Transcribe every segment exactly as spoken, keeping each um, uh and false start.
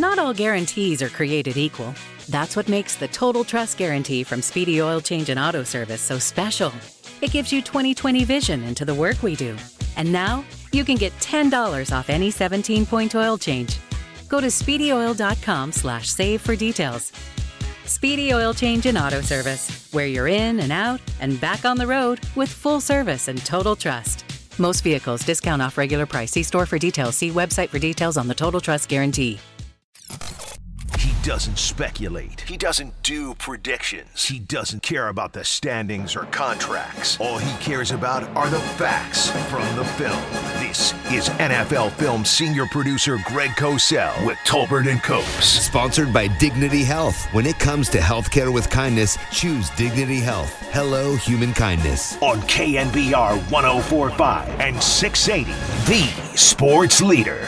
not all guarantees are created equal. That's what makes the Total Trust Guarantee from Speedy Oil Change and Auto Service so special. It gives you twenty twenty vision into the work we do. And now, you can get ten dollars off any seventeen-point oil change. Go to speedyoil.com slash save for details. Speedy Oil Change and Auto Service, where you're in and out and back on the road with full service and total trust. Most vehicles, discount off regular price. See store for details. See website for details on the Total Trust Guarantee. He doesn't speculate. He doesn't do predictions. He doesn't care about the standings or contracts. All he cares about are the facts from the film. This is N F L Film senior producer Greg Cosell with Tolbert and Copes. Sponsored by Dignity Health. When it comes to healthcare with kindness, choose Dignity Health. Hello, human kindness. On K N B R one oh four point five and six eighty, the sports leader.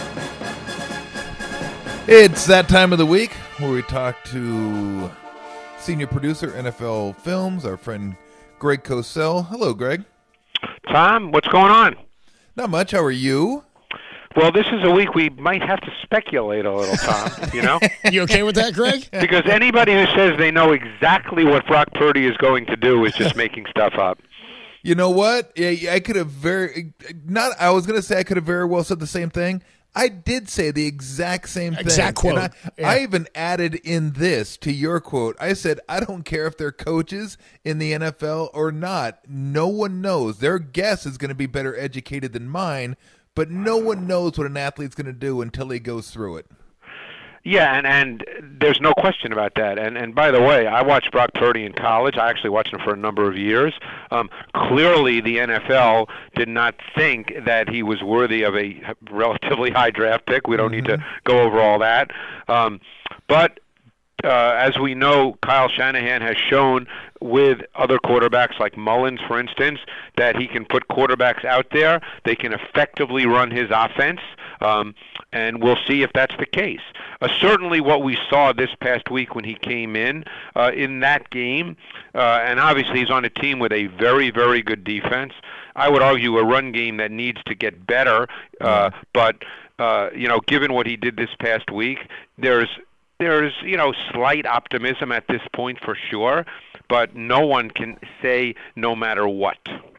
It's that time of the week where we talk to senior producer, N F L Films, our friend Greg Cosell. Hello, Greg. Tom, what's going on? Not much. How are you? Well, this is a week we might have to speculate a little, Tom, you know? You okay with that, Greg? Because anybody who says they know exactly what Brock Purdy is going to do is just making stuff up. You know what? I could have very not. I was going to say I could have very well said the same thing. I did say the exact same thing. Exact quote. And I, yeah. I even added in this to your quote. I said, I don't care if they're coaches in the N F L or not. No one knows. Their guess is going to be better educated than mine, but no one knows what an athlete's going to do until he goes through it. Yeah, and, and there's no question about that. And and by the way, I watched Brock Purdy in college. I actually watched him for a number of years. Um, clearly, the N F L did not think that he was worthy of a relatively high draft pick. We don't mm-hmm. need to go over all that. Um, but uh, as we know, Kyle Shanahan has shown with other quarterbacks like Mullins, for instance, that he can put quarterbacks out there. They can effectively run his offense, um, and we'll see if that's the case. Uh, certainly what we saw this past week when he came in, uh, in that game, uh, and obviously he's on a team with a very, very good defense. I would argue a run game that needs to get better, uh, but, uh, you know, given what he did this past week, there's There's, you know, slight optimism at this point for sure, but no one can say no matter what.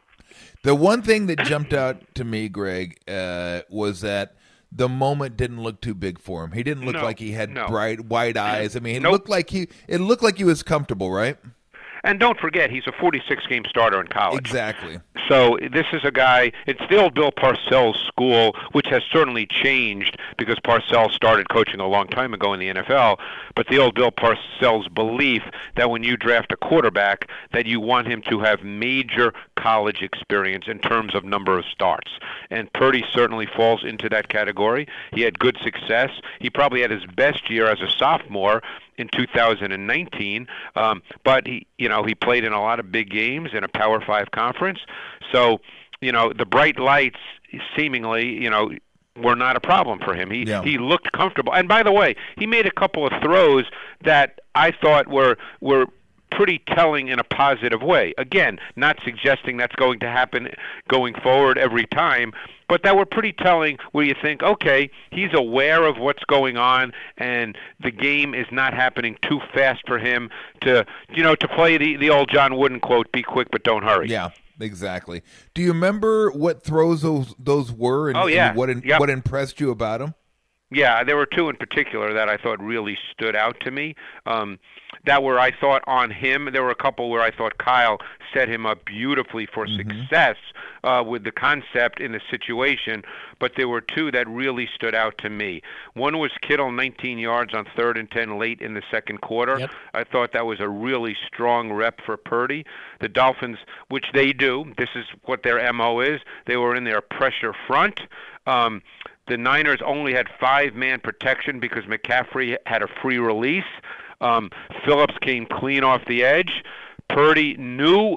The one thing that jumped out to me, Greg, uh, was that the moment didn't look too big for him. He didn't look no, like he had no. bright, wide eyes. I mean, it nope. looked like he it looked like he was comfortable, right? And don't forget, he's a forty-six game starter in college. Exactly. So this is a guy, it's the old Bill Parcells school, which has certainly changed because Parcells started coaching a long time ago in the N F L, but the old Bill Parcells belief that when you draft a quarterback, that you want him to have major college experience in terms of number of starts. And Purdy certainly falls into that category. He had good success. He probably had his best year as a sophomore in two thousand nineteen, um, but he, you know, he played in a lot of big games in a Power Five conference. So, you know, the bright lights seemingly, you know, were not a problem for him. He yeah. he looked comfortable. And by the way, he made a couple of throws that I thought were were pretty telling in a positive way. Again, not suggesting that's going to happen going forward every time, but that were pretty telling where you think, okay, he's aware of what's going on and the game is not happening too fast for him to, you know, to play the, the old John Wooden quote, be quick but don't hurry. Yeah, exactly. Do you remember what throws those those were and, oh, yeah. and what in, yep. what impressed you about them? Yeah, there were two in particular that I thought really stood out to me. Um, that were, I thought, on him. There were a couple where I thought Kyle set him up beautifully for mm-hmm. success uh, with the concept in the situation, but there were two that really stood out to me. One was Kittle, nineteen yards on third and ten late in the second quarter. Yep. I thought that was a really strong rep for Purdy. The Dolphins, which they do, this is what their M O is, they were in their pressure front. Um, the Niners only had five-man protection because McCaffrey had a free release. Um, Phillips came clean off the edge. Purdy knew.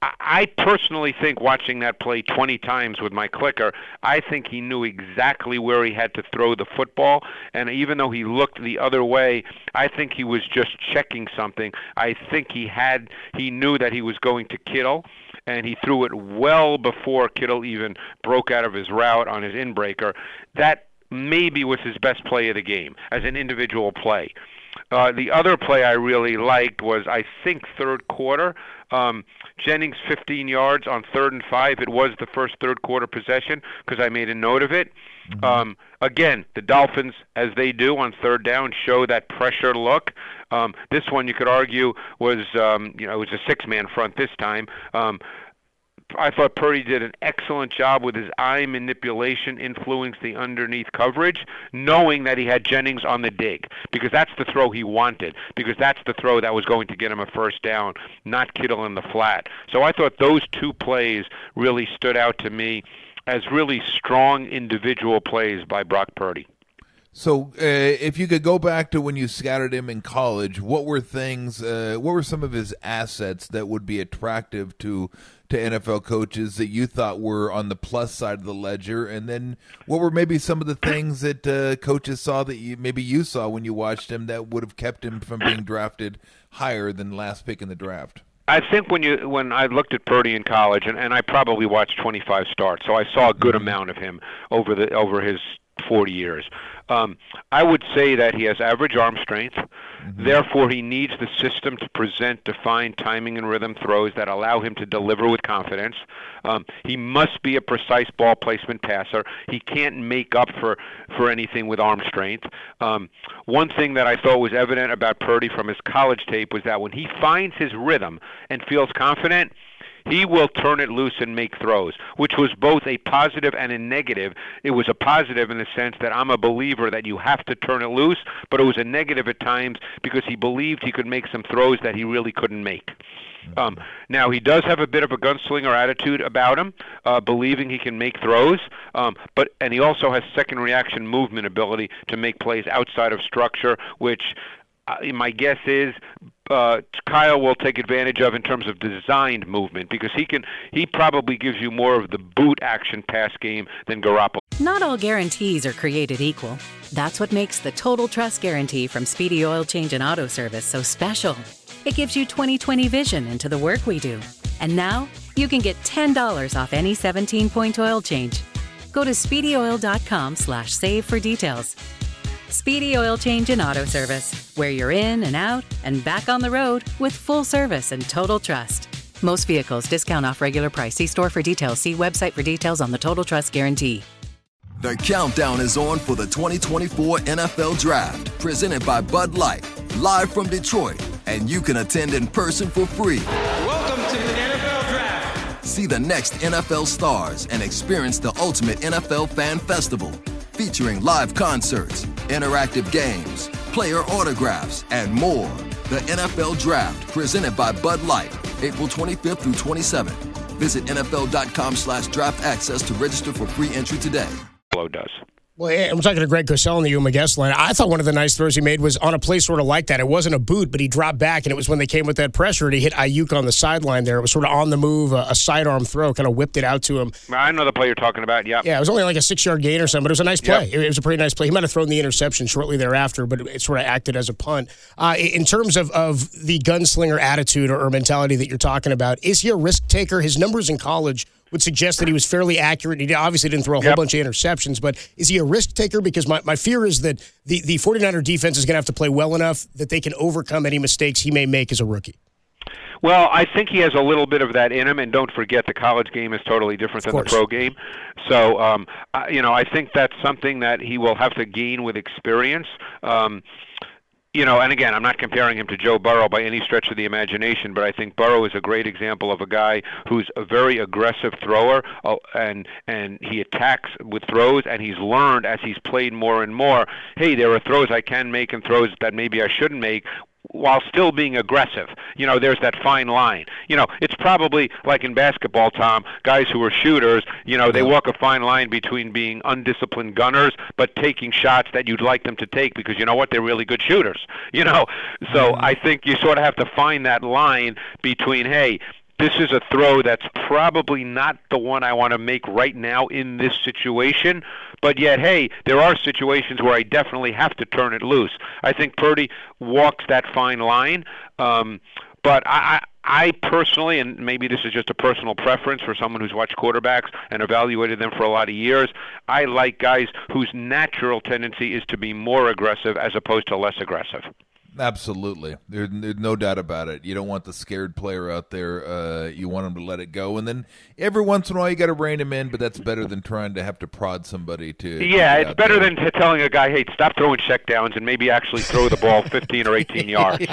I personally think, watching that play twenty times with my clicker, I think he knew exactly where he had to throw the football. And even though he looked the other way, I think he was just checking something. I think he had, he knew that he was going to Kittle, and he threw it well before Kittle even broke out of his route on his inbreaker. That maybe was his best play of the game as an individual play. Uh, the other play I really liked was, I think, third quarter. Um, Jennings fifteen yards on third and five. It was the first third quarter possession because I made a note of it. Mm-hmm. Um, again, the Dolphins, as they do on third down, show that pressure look. Um, this one, you could argue, was um, you know it was a six-man front this time. Um, I thought Purdy did an excellent job with his eye manipulation, influencing the underneath coverage, knowing that he had Jennings on the dig, because that's the throw he wanted, because that's the throw that was going to get him a first down, not Kittle in the flat. So I thought those two plays really stood out to me as really strong individual plays by Brock Purdy. So, uh, if you could go back to when you scouted him in college, what were things? Uh, what were some of his assets that would be attractive to to N F L coaches that you thought were on the plus side of the ledger? And then, what were maybe some of the things that uh, coaches saw that you, maybe you saw when you watched him that would have kept him from being drafted higher than last pick in the draft? I think when you when I looked at Purdy in college, and, and I probably watched twenty-five starts, so I saw a good mm-hmm. amount of him over the over his forty years. Um, I would say that he has average arm strength. Mm-hmm. Therefore, he needs the system to present defined timing and rhythm throws that allow him to deliver with confidence. Um, he must be a precise ball placement passer. He can't make up for, for anything with arm strength. Um, one thing that I thought was evident about Purdy from his college tape was that when he finds his rhythm and feels confident, he will turn it loose and make throws, which was both a positive and a negative. It was a positive in the sense that I'm a believer that you have to turn it loose, but it was a negative at times because he believed he could make some throws that he really couldn't make. Um, now, he does have a bit of a gunslinger attitude about him, uh, believing he can make throws, um, but and he also has second reaction movement ability to make plays outside of structure, which uh, my guess is Uh, Kyle will take advantage of in terms of designed movement, because he can. He probably gives you more of the boot action pass game than Garoppolo. Not all guarantees are created equal. That's what makes the Total Trust Guarantee from Speedy Oil Change and Auto Service so special. It gives you twenty twenty vision into the work we do. And now you can get ten dollars off any seventeen-point oil change. Go to speedyoil.com slash save for details. Speedy Oil Change and Auto Service, where you're in and out and back on the road with full service and total trust. Most vehicles, discount off regular price. See store for details. See website for details on the Total Trust Guarantee. The countdown is on for the twenty twenty-four N F L Draft, presented by Bud Light, live from Detroit, and you can attend in person for free. Welcome to the N F L Draft. See the next N F L stars and experience the ultimate N F L fan festival, featuring live concerts, interactive games, player autographs, and more. The N F L Draft, presented by Bud Light, April twenty-fifth through twenty-seventh. Visit nfl.com slash draft access to register for free entry today. Does. Well, I'm talking to Greg Cosell in the Yuma guest line. I thought one of the nice throws he made was on a play sort of like that. It wasn't a boot, but he dropped back, and it was when they came with that pressure, and he hit Ayuk on the sideline there. It was sort of on the move, a, a sidearm throw, kind of whipped it out to him. I know the play you're talking about, yeah. Yeah, it was only like a six-yard gain or something, but it was a nice play. Yep. It, it was a pretty nice play. He might have thrown the interception shortly thereafter, but it, it sort of acted as a punt. Uh, in terms of, of the gunslinger attitude or, or mentality that you're talking about, is he a risk taker? His numbers in college would suggest that he was fairly accurate. He obviously didn't throw a whole yep. bunch of interceptions, but is he a risk taker? Because my, my fear is that the, the 49er defense is going to have to play well enough that they can overcome any mistakes he may make as a rookie. Well, I think he has a little bit of that in him, and don't forget the college game is totally different than the pro game. So, um, I, you know, I think that's something that he will have to gain with experience. Um, You know, and again, I'm not comparing him to Joe Burrow by any stretch of the imagination, but I think Burrow is a great example of a guy who's a very aggressive thrower, uh, and and he attacks with throws, and he's learned as he's played more and more, hey, there are throws I can make and throws that maybe I shouldn't make, while still being aggressive. You know, there's that fine line. You know, it's probably like in basketball, Tom, guys who are shooters, you know, they walk a fine line between being undisciplined gunners but taking shots that you'd like them to take because, you know what, they're really good shooters. You know, so I think you sort of have to find that line between, hey, this is a throw that's probably not the one I want to make right now in this situation, but yet, hey, there are situations where I definitely have to turn it loose. I think Purdy walks that fine line, um, but I, I personally, and maybe this is just a personal preference for someone who's watched quarterbacks and evaluated them for a lot of years, I like guys whose natural tendency is to be more aggressive as opposed to less aggressive. Absolutely. There, there's no doubt about it. You don't want the scared player out there. Uh, you want him to let it go. And then every once in a while you got to rein him in, but that's better than trying to have to prod somebody to Yeah, to it's better there. than to telling a guy, hey, stop throwing check downs and maybe actually throw the ball fifteen or eighteen yards.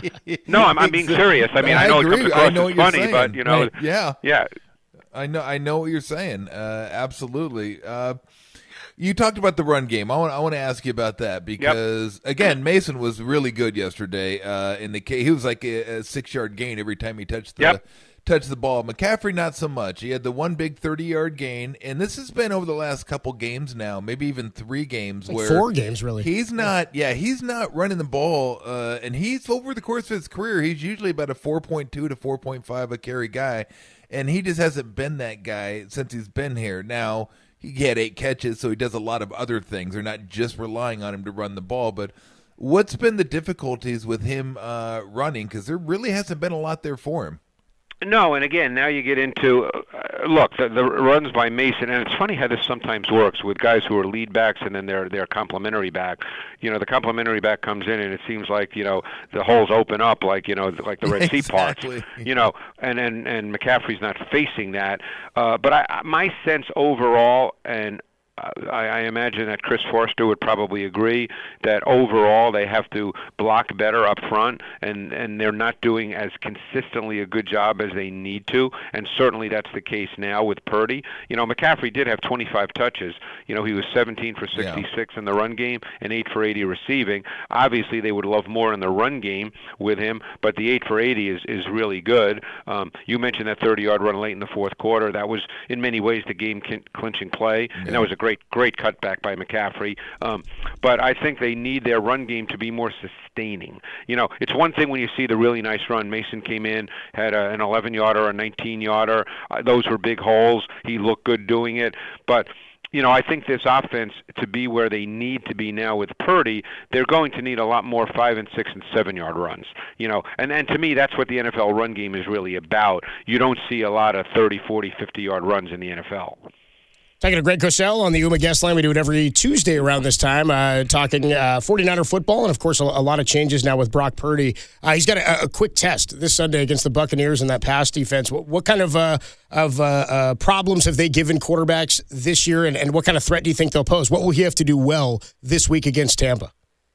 No, I'm, I'm being serious. I mean, I, I know agree. it comes across I know as what funny, you're but, you know. Right. Yeah. Yeah. I know, I know what you're saying. Uh, absolutely. Uh, You talked about the run game. I want I want to ask you about that because yep. again, Mason was really good yesterday. Uh, in the he was like a, a six yard gain every time he touched the yep. touched the ball. McCaffrey not so much. He had the one big thirty yard gain, and this has been over the last couple games now, maybe even three games like where four games really. He's not. Yeah, he's not running the ball, uh, and he's over the course of his career. He's usually about a four point two to four point five a carry guy, and he just hasn't been that guy since he's been here. Now. He had eight catches, so he does a lot of other things. They're not just relying on him to run the ball. But what's been the difficulties with him uh, running? Because there really hasn't been a lot there for him. No, and again, now you get into, uh, look, the, the runs by Mason, and it's funny how this sometimes works with guys who are lead backs and then they're, they're complementary back. You know, the complementary back comes in and it seems like, you know, the holes open up like, you know, like the Red Sea exactly. parts, you know, and, and, and McCaffrey's not facing that. Uh, but I, my sense overall, and I, I imagine that Chris Forster would probably agree that overall they have to block better up front, and, and they're not doing as consistently a good job as they need to, and certainly that's the case now with Purdy. You know, McCaffrey did have twenty-five touches. You know, he was seventeen for sixty-six yeah. in the run game and eight for eighty receiving. Obviously, they would love more in the run game with him, but the eight for eighty is, is really good. Um, you mentioned that thirty yard run late in the fourth quarter. That was, in many ways, the game-clinching play, yeah. and that was a great, great cutback by McCaffrey. Um, but I think they need their run game to be more sustaining. You know, it's one thing when you see the really nice run. Mason came in, had a, an eleven yarder, a nineteen yarder. Uh, those were big holes. He looked good doing it. But you know, I think this offense, to be where they need to be now with Purdy, they're going to need a lot more five and six and seven yard runs. You know, and, and to me, that's what the N F L run game is really about. You don't see a lot of thirty, forty, fifty yard runs in the N F L. Talking to Greg Cosell on the Uma Guest Line. We do it every Tuesday around this time, uh, talking uh, forty-niner football, and, of course, a, a lot of changes now with Brock Purdy. Uh, he's got a, a quick test this Sunday against the Buccaneers in that pass defense. What, what kind of uh, of uh, uh, problems have they given quarterbacks this year, and, and what kind of threat do you think they'll pose? What will he have to do well this week against Tampa?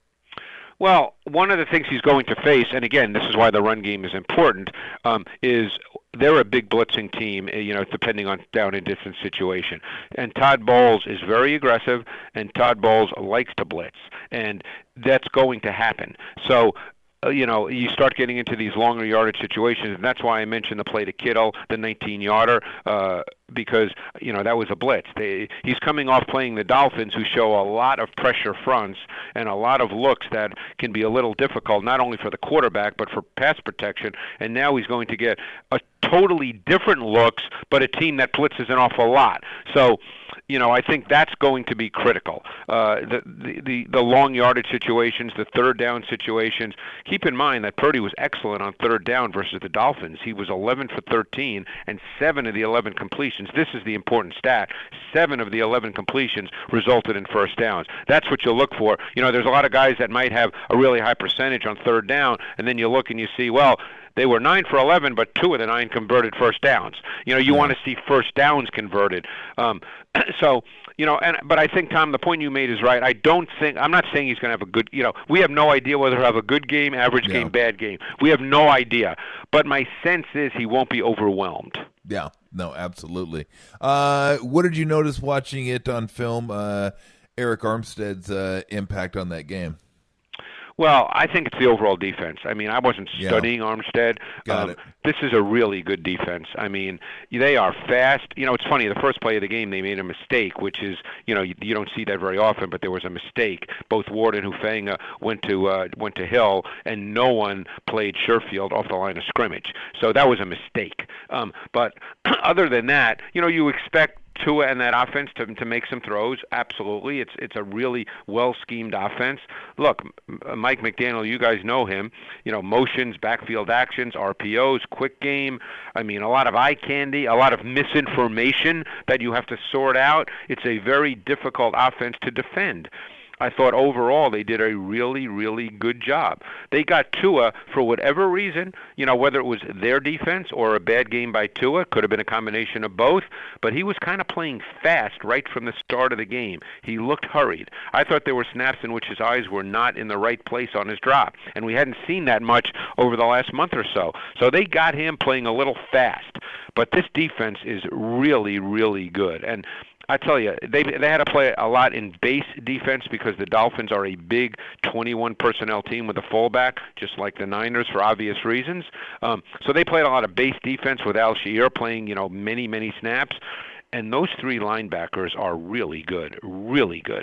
Well, one of the things he's going to face, and again, this is why the run game is important, um, is they're a big blitzing team, you know, depending on down and distance situation. And Todd Bowles is very aggressive, and Todd Bowles likes to blitz, and that's going to happen. So, uh, you know, you start getting into these longer yardage situations, and that's why I mentioned the play to Kittle, the nineteen yarder, uh, because, you know, that was a blitz. They, he's coming off playing the Dolphins, who show a lot of pressure fronts and a lot of looks that can be a little difficult, not only for the quarterback, but for pass protection. And now he's going to get a totally different looks, but a team that blitzes an awful lot. So, you know, I think that's going to be critical. Uh, the, the, the, the long yardage situations, the third down situations. Keep in mind that Purdy was excellent on third down versus the Dolphins. He was eleven for thirteen and seven of the eleven completions. This is the important stat. Seven of the eleven completions resulted in first downs. That's what you look for. You know, there's a lot of guys that might have a really high percentage on third down, and then you look and you see, well, they were nine for eleven, but two of the nine converted first downs. You know, you yeah. want to see first downs converted. Um, so, you know, and but I think, Tom, the point you made is right. I don't think, I'm not saying he's going to have a good, you know, we have no idea whether he'll have a good game, average yeah. game, bad game. We have no idea. But my sense is he won't be overwhelmed. Yeah, no, absolutely. Uh, what did you notice watching it on film, uh, Eric Armstead's uh, impact on that game? Well, I think it's the overall defense. I mean, I wasn't studying yeah. Armstead. Got um, it. This is a really good defense. I mean, they are fast. You know, it's funny, the first play of the game, they made a mistake, which is, you know, you, you don't see that very often, but there was a mistake. Both Ward and Hufanga went to uh, went to Hill, and no one played Sherfield off the line of scrimmage. So that was a mistake. Um, but other than that, you know, you expect Tua and that offense to to make some throws? Absolutely. It's it's a really well-schemed offense. Look, Mike McDaniel, you guys know him. You know, motions, backfield actions, R P Os, quick game. I mean, a lot of eye candy, a lot of misinformation that you have to sort out. It's a very difficult offense to defend. I thought overall they did a really, really good job. They got Tua for whatever reason, you know, whether it was their defense or a bad game by Tua, could have been a combination of both, but he was kind of playing fast right from the start of the game. He looked hurried. I thought there were snaps in which his eyes were not in the right place on his drop, and we hadn't seen that much over the last month or so. So they got him playing a little fast, but this defense is really, really good. And I tell you, they they had to play a lot in base defense because the Dolphins are a big twenty-one personnel team with a fullback, just like the Niners for obvious reasons. Um, so they played a lot of base defense with Al-Shaair playing, you know, many, many snaps. And those three linebackers are really good, really good.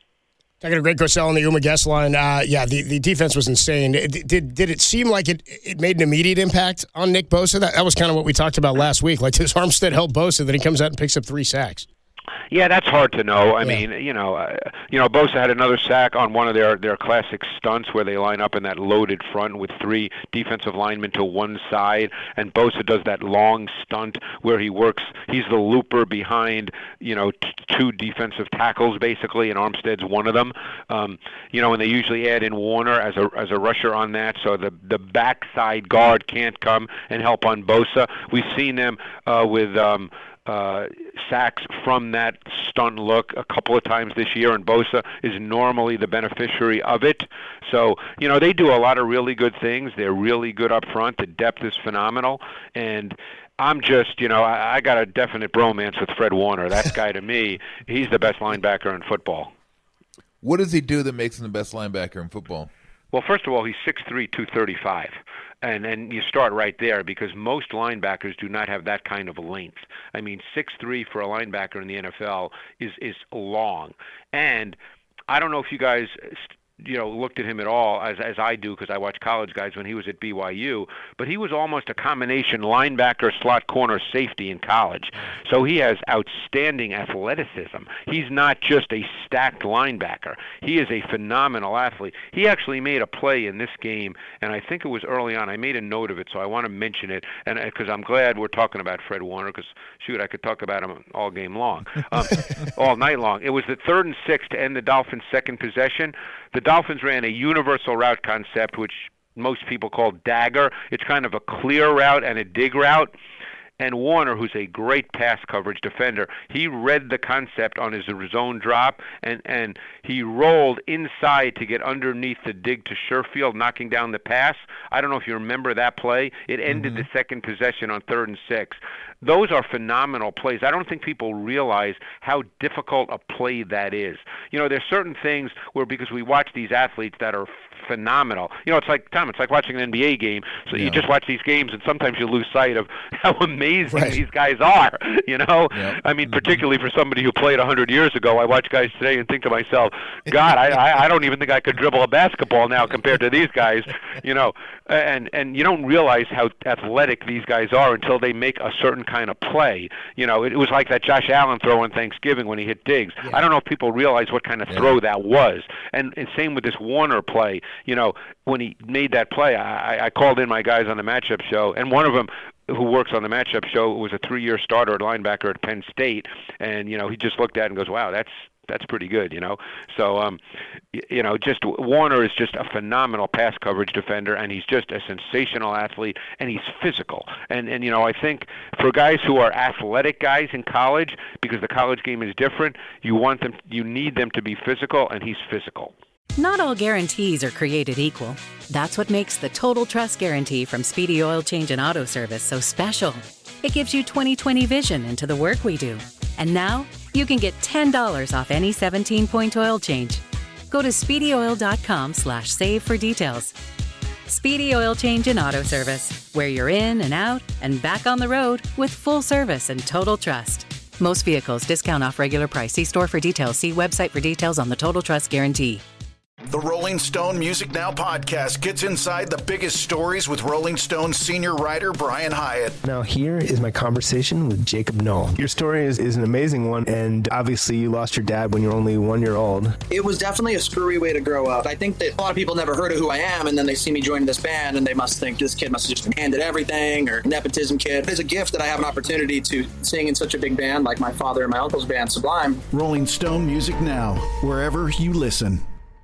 I got a great Cosell on the Uma guest line. Uh, yeah, the, the defense was insane. Did, did did it seem like it it made an immediate impact on Nick Bosa? That, that was kind of what we talked about last week. Like, does Armstead help Bosa, then he comes out and picks up three sacks? Yeah, that's hard to know. I yeah. mean, you know, uh, you know, Bosa had another sack on one of their, their classic stunts where they line up in that loaded front with three defensive linemen to one side, and Bosa does that long stunt where he works. He's the looper behind, you know, t- two defensive tackles basically, and Armstead's one of them. Um, you know, and they usually add in Warner as a as a rusher on that, so the the backside guard can't come and help on Bosa. We've seen them uh, with. Um, Uh, sacks from that stunt look a couple of times this year, and Bosa is normally the beneficiary of it. So, you know, they do a lot of really good things. They're really good up front. The depth is phenomenal. And I'm just, you know, I, I got a definite bromance with Fred Warner. That guy, to me, he's the best linebacker in football. What does he do that makes him the best linebacker in football? Well, first of all, he's six three, two thirty-five. And and you start right there because most linebackers do not have that kind of length. I mean, six three for a linebacker in the N F L is is long. And I don't know if you guys you know, looked at him at all, as as I do because I watch college guys when he was at B Y U, but he was almost a combination linebacker, slot corner, safety in college. So he has outstanding athleticism. He's not just a stacked linebacker. He is a phenomenal athlete. He actually made a play in this game, and I think it was early on. I made a note of it, so I want to mention it, and because I'm glad we're talking about Fred Warner, because, shoot, I could talk about him all game long, um, all night long. It was the third and six to end the Dolphins' second possession. The Dolphins ran a universal route concept, which most people call dagger. It's kind of a clear route and a dig route. And Warner, who's a great pass coverage defender, he read the concept on his zone drop, and, and he rolled inside to get underneath the dig to Sherfield, knocking down the pass. I don't know if you remember that play. It ended mm-hmm. the second possession on third and six. Those are phenomenal plays. I don't think people realize how difficult a play that is. You know, there's certain things where, because we watch these athletes that are phenomenal. You know, it's like, Tom, it's like watching an N B A game. So yeah. you just watch these games, and sometimes you lose sight of how amazing right. these guys are, you know? Yep. I mean, particularly for somebody who played one hundred years ago, I watch guys today and think to myself, God, I, I, I don't even think I could dribble a basketball now compared to these guys, you know? And, and you don't realize how athletic these guys are until they make a certain kind of play. You know, it, it was like that Josh Allen throw on Thanksgiving when he hit Diggs. Yeah. I don't know if people realize what kind of throw yeah. that was. And, and same with this Warner play. You know, when he made that play, I, I called in my guys on the matchup show, and one of them who works on the matchup show was a three-year starter at linebacker at Penn State, and, you know, he just looked at it and goes, wow, that's that's pretty good, you know. So, um, you know, just Warner is just a phenomenal pass coverage defender, and he's just a sensational athlete, and he's physical. And, and you know, I think for guys who are athletic guys in college, because the college game is different, you want them, you need them to be physical, and he's physical. Not all guarantees are created equal. That's what makes the Total Trust Guarantee from Speedy Oil Change and Auto Service so special. It gives you twenty twenty vision into the work we do. And now, you can get ten dollars off any seventeen-point oil change. Go to speedyoil.com slash save for details. Speedy Oil Change and Auto Service, where you're in and out and back on the road with full service and total trust. Most vehicles, discount off regular price. See store for details. See website for details on the Total Trust Guarantee. The Rolling Stone Music Now podcast gets inside the biggest stories with Rolling Stone senior writer Brian Hyatt. Now here is my conversation with Jacob Knoll. Your story is, is an amazing one, and obviously you lost your dad when you were only one year old. It was definitely a screwy way to grow up. I think that a lot of people never heard of who I am, and then they see me joining this band, and they must think this kid must have just been handed everything, or nepotism kid. It's a gift that I have an opportunity to sing in such a big band like my father and my uncle's band, Sublime. Rolling Stone Music Now, wherever you listen.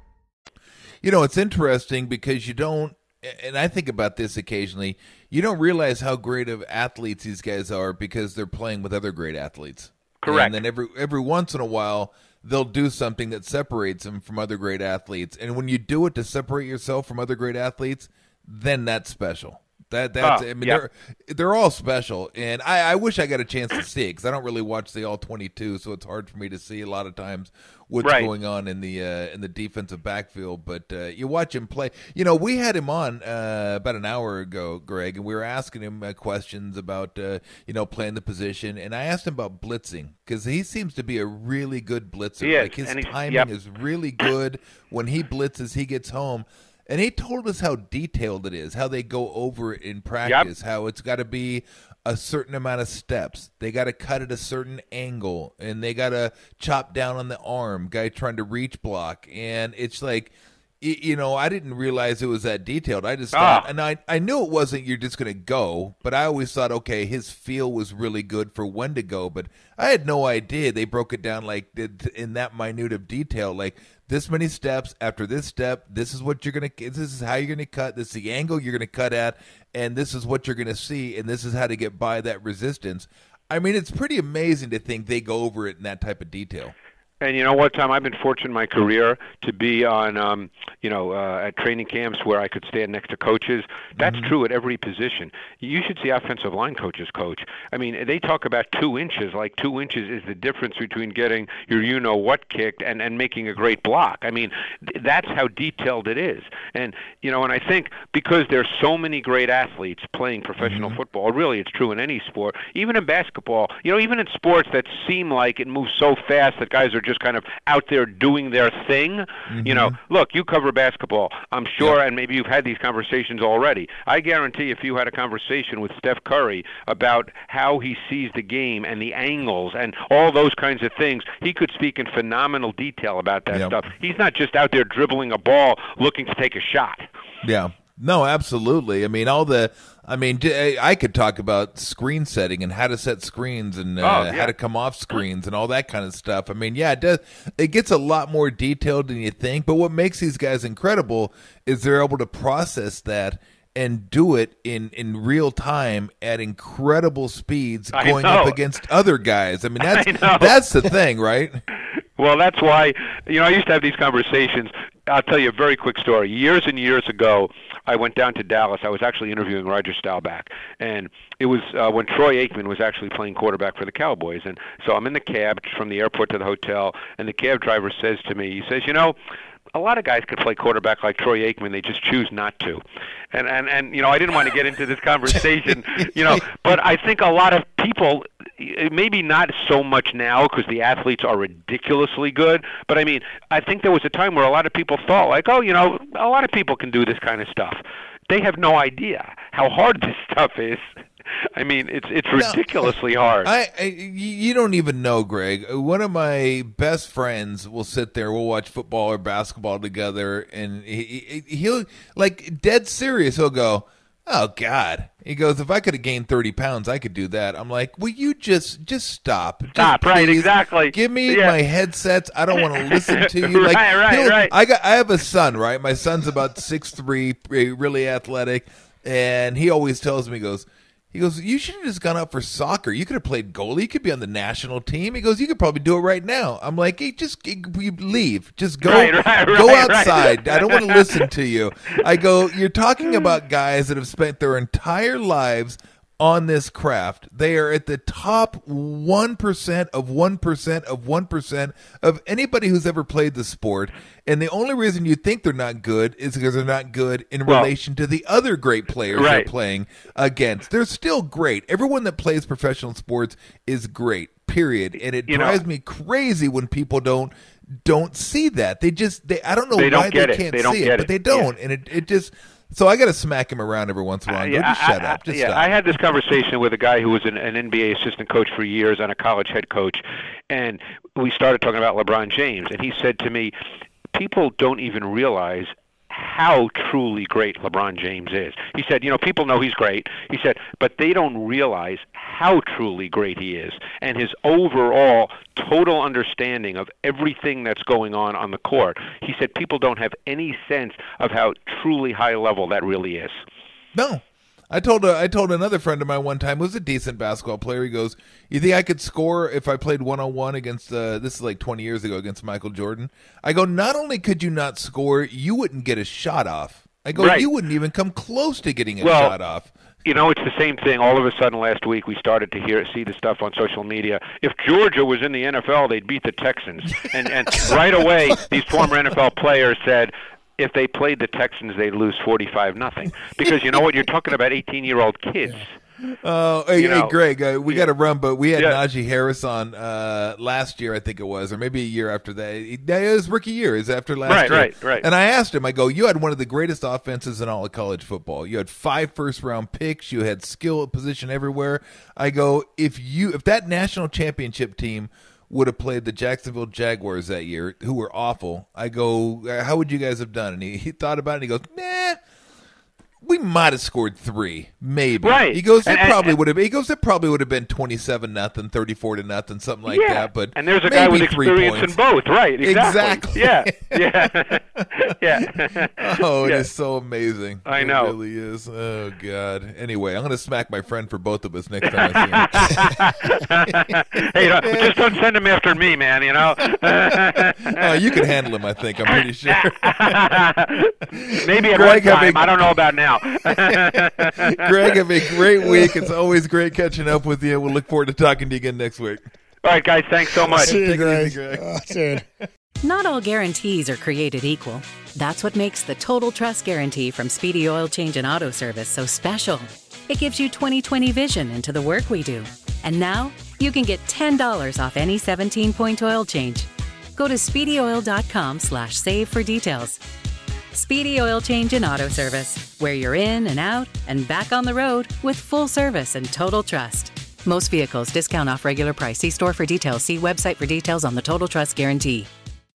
You know, it's interesting because you don't, and I think about this occasionally, you don't realize how great of athletes these guys are because they're playing with other great athletes. Correct. And then every every once in a while, they'll do something that separates them from other great athletes. And when you do it to separate yourself from other great athletes, then that's special. That that's oh, I mean yep. they're they're all special, and I, I wish I got a chance to see it because I don't really watch the all twenty-two, so it's hard for me to see a lot of times what's right. going on in the uh, in the defensive backfield. But uh, you watch him play. You know, we had him on uh, about an hour ago, Greg, and we were asking him uh, questions about uh, you know playing the position, and I asked him about blitzing because he seems to be a really good blitzer. He is, like his and he's- timing yep. is really good. When he blitzes, he gets home. And he told us how detailed it is, how they go over it in practice, Yep. how it's got to be a certain amount of steps. They got to cut at a certain angle, and they got to chop down on the arm, guy trying to reach block. And it's like, y- you know, I didn't realize it was that detailed. I just thought, Ah. and I, I knew it wasn't you're just going to go, but I always thought, okay, his feel was really good for when to go. But I had no idea they broke it down like in that minute of detail, like, this many steps after this step, this is what you're going to, this is how you're going to cut, this is the angle you're going to cut at, and this is what you're going to see, and this is how to get by that resistance. I mean, it's pretty amazing to think they go over it in that type of detail. And you know what, Tom? I've been fortunate in my career to be on, um, you know, uh, at training camps where I could stand next to coaches. That's Mm-hmm. true at every position. You should see offensive line coaches coach. I mean, they talk about two inches, like two inches is the difference between getting your you-know-what kicked and, and making a great block. I mean, th- that's how detailed it is. And, you know, and I think because there's so many great athletes playing professional Mm-hmm. football, really it's true in any sport, even in basketball, you know, even in sports that seem like it moves so fast that guys are just kind of out there doing their thing. Mm-hmm. You know, look, you cover basketball, I'm sure, and maybe you've had these conversations already. I guarantee if you had a conversation with Steph Curry about how he sees the game and the angles and all those kinds of things, he could speak in phenomenal detail about that Yep. stuff. He's not just out there dribbling a ball looking to take a shot. Yeah. No, absolutely. I mean, all the, I mean, d- I could talk about screen setting and how to set screens and uh, Oh, yeah. how to come off screens and all that kind of stuff. I mean, yeah, it does. It gets a lot more detailed than you think. But what makes these guys incredible is they're able to process that and do it in, in real time at incredible speeds, I going know. up against other guys. I mean, that's I know. that's the thing, right? Well, that's why, you know, I used to have these conversations. I'll tell you a very quick story. Years and years ago, I went down to Dallas. I was actually interviewing Roger Staubach, and it was uh, when Troy Aikman was actually playing quarterback for the Cowboys. And so I'm in the cab from the airport to the hotel, and the cab driver says to me, he says, you know, a lot of guys could play quarterback like Troy Aikman. They just choose not to. And, and, and you know, I didn't want to get into this conversation, you know, but I think a lot of people, maybe not so much now because the athletes are ridiculously good, but I mean, I think there was a time where a lot of people thought like, oh, you know, a lot of people can do this kind of stuff. They have no idea how hard this stuff is. I mean, it's it's ridiculously no, hard. I, I you don't even know, Greg. One of my best friends will sit there. We'll watch football or basketball together, and he, he he'll like dead serious. He'll go, "Oh God!" He goes, "If I could have gained thirty pounds, I could do that." I'm like, "Will you just just stop? Just Stop, right? please Exactly. Give me Yeah. my headsets. I don't want to listen to you." Like, Right, right, he'll- right. I got. I have a son. Right, my son's about six three, really athletic, and he always tells me, he goes. He goes, you should have just gone out for soccer. You could have played goalie. You could be on the national team. He goes, you could probably do it right now. I'm like, hey, just you leave. Just go, Right, right, go right, outside. right. I don't want to listen to you. I go, you're talking about guys that have spent their entire lives on this craft. They are at the top one percent of one percent of one percent of anybody who's ever played the sport. And the only reason you think they're not good is because they're not good in Well, relation to the other great players right. they're playing against. They're still great. Everyone that plays professional sports is great, period. And it You know- drives me crazy when people don't don't see that. They just they I don't know they why don't get they it. can't they don't see get it, but they don't, yeah. and it it just. So I got to smack him around every once in a while. And uh, go, yeah, just shut I, up. Just yeah, stop. I had this conversation with a guy who was an, an N B A assistant coach for years and a college head coach, and we started talking about LeBron James, and he said to me, people don't even realize how truly great LeBron James is. He said, you know, people know he's great. He said, but they don't realize how truly great he is, and his overall total understanding of everything that's going on on the court. He said people don't have any sense of how truly high level that really is. No. I told a, I told another friend of mine one time, who was a decent basketball player, he goes, you think I could score if I played one-on-one against, uh, this is like twenty years ago, against Michael Jordan? I go, not only could you not score, you wouldn't get a shot off. I go, right. You wouldn't even come close to getting a well, shot off. You know, it's the same thing. All of a sudden last week we started to hear see the stuff on social media. If Georgia was in the N F L, they'd beat the Texans. And, and right away, these former N F L players said, if they played the Texans, they'd lose forty-five nothing. Because you know what? You're talking about eighteen-year-old kids. Oh, hey, you know, hey, Greg, uh, we got to run, but we had yeah. Najee Harris on uh, last year, I think it was, or maybe a year after that. It was rookie year. It was after last right, year. Right, right, right. And I asked him, I go, you had one of the greatest offenses in all of college football. You had five first-round picks. You had skill at position everywhere. I go, if you, if that national championship team would have played the Jacksonville Jaguars that year, who were awful, I go, how would you guys have done? And he, he thought about it, and he goes, nah, we might have scored three, maybe. Right. He goes, it and, probably and, would have. He goes, it probably would have been twenty-seven nothing, thirty-four to nothing, something like yeah. that. But and there's a guy with experience in both, right? Exactly. Exactly. Yeah. Yeah. yeah. Oh, it yeah. is so amazing. I it know. It really is. Oh God. Anyway, I'm going to smack my friend for both of us next time I see him. Hey, uh, just don't send him after me, man. You know. Oh, you can handle him. I think. I'm pretty sure. Maybe at Greg, one time. a, I don't know about now. Greg, have a great week. It's always great catching up with you. We'll look forward to talking to you again next week. All right, guys. Thanks so much. See you, Greg. Easy, Greg. Oh, dude. Not all guarantees are created equal. That's what makes the Total Trust Guarantee from Speedy Oil Change and Auto Service so special. It gives you twenty twenty vision into the work we do. And now you can get ten dollars off any seventeen-point oil change. Go to speedyoil.com slash save for details. Speedy Oil Change and Auto Service, where you're in and out and back on the road with full service and total trust. Most vehicles discount off regular price. See store for details. See website for details on the Total Trust Guarantee.